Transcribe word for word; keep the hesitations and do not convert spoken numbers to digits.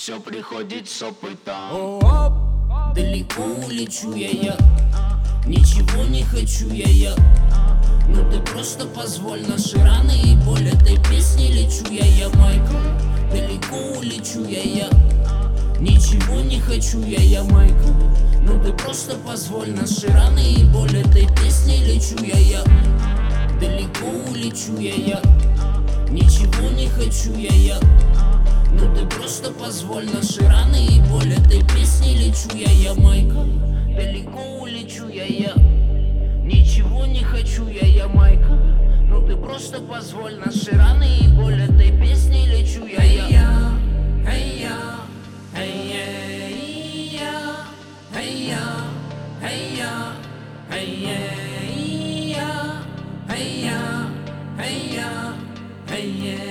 все приходит с опытом. Оп, далеко улечу я, я ничего не хочу я, я ну ты просто позволь наши раны и боль этой песни лечу я, я Майкл. Далеко улечу я, я ничего не хочу я, я Майкл. Ну ты просто позволь наши раны и боль этой песни лечу я, я далеко улечу я, я ничего не хочу я, я ну ты просто позволь наши раны и боль этой песни лечу я, я Майкл. Далеко улечу я, я ничего не хочу я, я Майкл. Ну ты просто позволь наши раны и боль этой песни лечу я, я. Эй я, эй я, эй я, эй я, эй я, эй я, эй я, эй я, эй я.